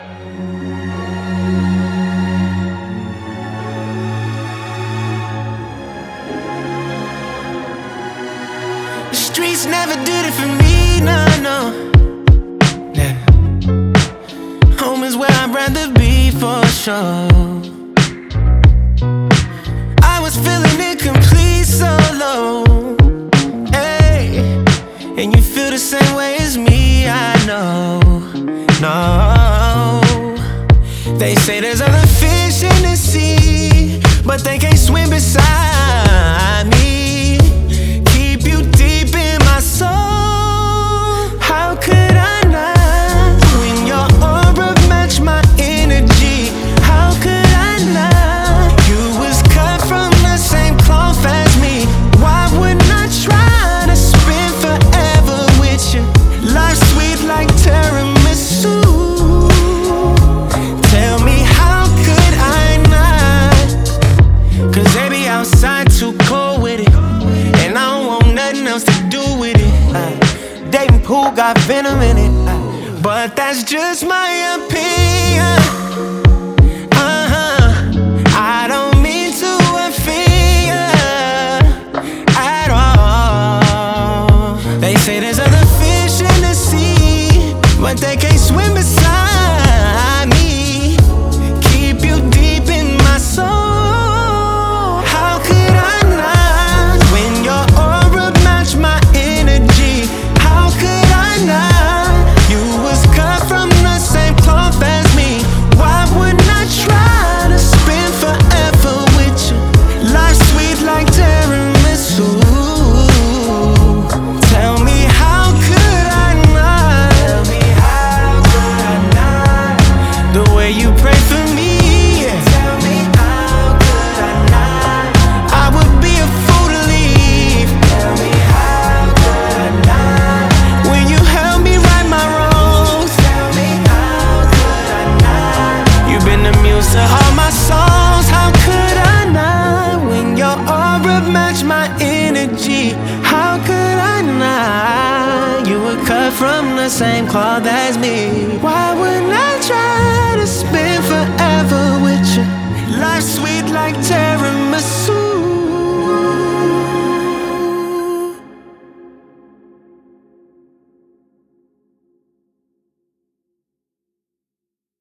The streets never did it for me, no. Home is where I'd rather be for sure. I was feeling incomplete, so low. Hey, and you feel the same way as me, I know. No, they say there's other fish in the sea, but they can't swim beside me. Keep you deep in my soul. How could I not, when your aura matched my energy? How could I not? You was cut from the same cloth as me. Why wouldn't I try to spend forever with you? Life's sweet like tiramisu. Tell me, how could I not? Cause they be outside too cold with it, and I don't want nothing else to do with it. Dating pool got venom in it, but that's just my opinion. I don't mean to offend you at all. They say there's other fish in the sea, but they can't swim beside me. Keep you deep in my soul. How could I not, when your aura matched my energy? How could I not? You was cut from the same cloth as me. Why wouldn't I try to spend forever with you? Life's sweet like tiramisu. Tell me, how could I not? Tell me, how could I not? The way you pray for me, yeah. Tell me, how could I not? I would be a fool to leave. Tell me, how could I not? When you help me right my wrongs. Tell me, how could I not? You've been the muse to all my songs. How could I not? When your aura matched my energy. How could I not? You were cut from the same cloth as me. Why wouldn't I try to spend forever with you? Life's